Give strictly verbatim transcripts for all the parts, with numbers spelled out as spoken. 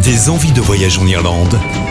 Des envies de voyage en Irlande.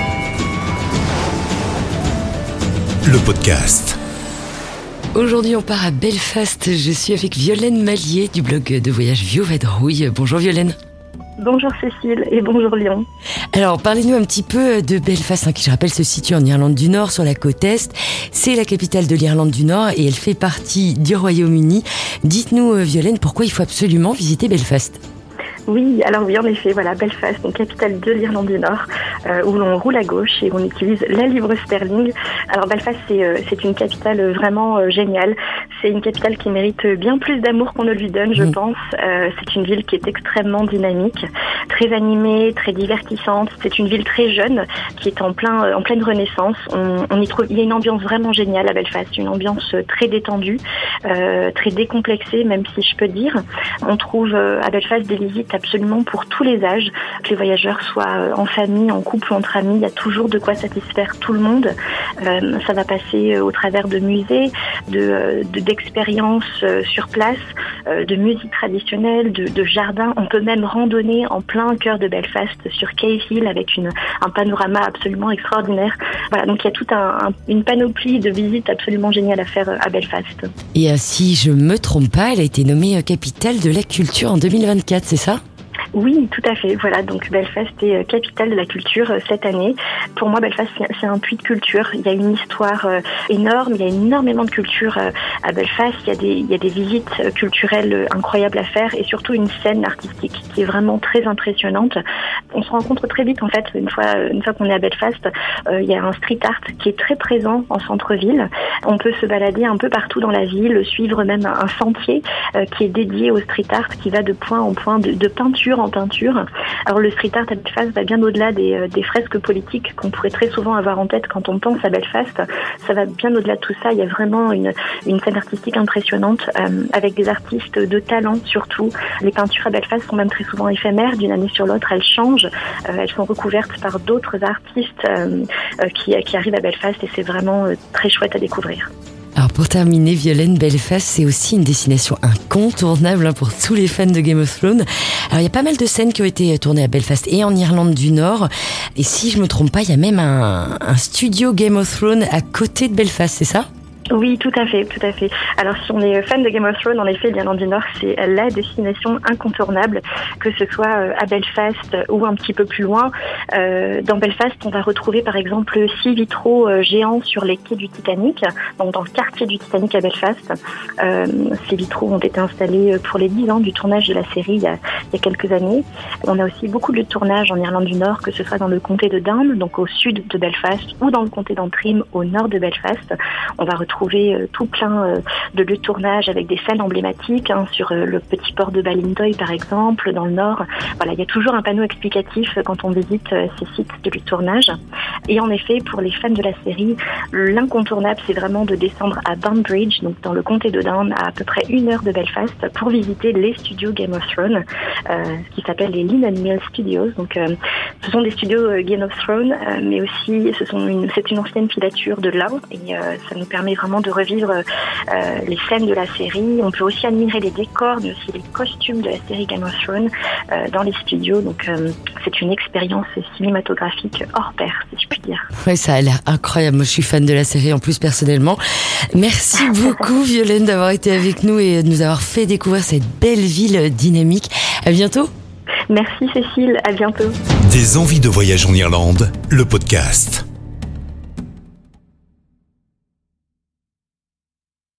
Le podcast. Aujourd'hui, on part à Belfast. Je suis avec Violaine Mallier du blog de voyage Vieux Vadrouille. Bonjour Violaine. Bonjour Cécile et bonjour Lyon. Alors, parlez-nous un petit peu de Belfast, hein, qui, je rappelle, se situe en Irlande du Nord, sur la côte Est. C'est la capitale de l'Irlande du Nord et elle fait partie du Royaume-Uni. Dites-nous, Violaine, pourquoi il faut absolument visiter Belfast ? Oui, alors oui, en effet, voilà, Belfast, donc capitale de l'Irlande du Nord, euh, où l'on roule à gauche et on utilise la livre sterling. Alors Belfast, c'est, euh, c'est une capitale vraiment euh, géniale. C'est une capitale qui mérite bien plus d'amour qu'on ne lui donne, je mmh. pense. Euh, c'est une ville qui est extrêmement dynamique, très animée, très divertissante. C'est une ville très jeune, qui est en plein, en pleine renaissance. On, on y trouve, il y a une ambiance vraiment géniale à Belfast, une ambiance très détendue, euh, très décomplexée, même si je peux dire. On trouve euh, à Belfast des visites absolument pour tous les âges, que les voyageurs soient en famille, en couple ou entre amis, il y a toujours de quoi satisfaire tout le monde. Euh, ça va passer au travers de musées, de, de, d'expériences sur place, de musique traditionnelle, de, de jardins. On peut même randonner en plein cœur de Belfast sur Cave Hill avec une, un panorama absolument extraordinaire. Voilà, donc il y a toute un, un, une panoplie de visites absolument géniales à faire à Belfast. Et euh, si je me trompe pas, elle a été nommée capitale de la culture en deux mille vingt-quatre, c'est ça ? Oui, tout à fait. Voilà, donc Belfast est capitale de la culture cette année. Pour moi, Belfast, c'est un puits de culture. Il y a une histoire énorme, il y a énormément de culture à Belfast. Il y a des, il y a des visites culturelles incroyables à faire et surtout une scène artistique qui est vraiment très impressionnante. On se rencontre très vite, en fait, une fois, une fois qu'on est à Belfast. Euh, il y a un street art qui est très présent en centre-ville. On peut se balader un peu partout dans la ville, suivre même un sentier euh, qui est dédié au street art, qui va de point en point de, de peinture en peinture. Alors le street art à Belfast va bien au-delà des, des fresques politiques qu'on pourrait très souvent avoir en tête quand on pense à Belfast. Ça va bien au-delà de tout ça. Il y a vraiment une, une scène artistique impressionnante euh, avec des artistes de talent surtout. Les peintures à Belfast sont même très souvent éphémères. D'une année sur l'autre, elles changent. Euh, elles sont recouvertes par d'autres artistes euh, euh, qui, qui arrivent à Belfast et c'est vraiment euh, très chouette à découvrir. Alors pour terminer, Violaine, Belfast, c'est aussi une destination incontournable hein, pour tous les fans de Game of Thrones. Alors il y a pas mal de scènes qui ont été tournées à Belfast et en Irlande du Nord. Et si je me trompe pas, il y a même un, un studio Game of Thrones à côté de Belfast, c'est ça ? Oui, tout à fait, tout à fait. Alors, si on est fan de Game of Thrones, en effet, l'Irlande du Nord, c'est la destination incontournable, que ce soit à Belfast ou un petit peu plus loin. Euh, dans Belfast, on va retrouver, par exemple, six vitraux géants sur les quais du Titanic, donc dans le quartier du Titanic à Belfast. Euh, ces vitraux ont été installés pour les dix ans du tournage de la série il y a, il y a quelques années. On a aussi beaucoup de tournages en Irlande du Nord, que ce soit dans le comté de Down, donc au sud de Belfast, ou dans le comté d'Antrim, au nord de Belfast. On va retrouver trouver tout plein de lieux de tournage avec des scènes emblématiques hein, sur le petit port de Ballintoy par exemple, dans le nord. Voilà, il y a toujours un panneau explicatif quand on visite ces sites de lieux de tournage. Et en effet, pour les fans de la série, l'incontournable, c'est vraiment de descendre à Banbridge, donc dans le comté de Down, à à peu près une heure de Belfast, pour visiter les studios Game of Thrones, euh, qui s'appellent les Linen Mill Studios. Donc, euh, ce sont des studios euh, Game of Thrones, euh, mais aussi ce sont une, c'est une ancienne filature de là, et euh, ça nous permet vraiment de revivre euh, les scènes de la série. On peut aussi admirer les décors, mais aussi les costumes de la série Game of Thrones euh, dans les studios. Donc euh, c'est une expérience cinématographique hors pair, si je puis dire. Oui, ça a l'air incroyable. Moi, je suis fan de la série en plus personnellement. Merci beaucoup Violaine d'avoir été avec nous et de nous avoir fait découvrir cette belle ville dynamique. À bientôt. Merci Cécile, à bientôt. Des envies de voyage en Irlande, le podcast.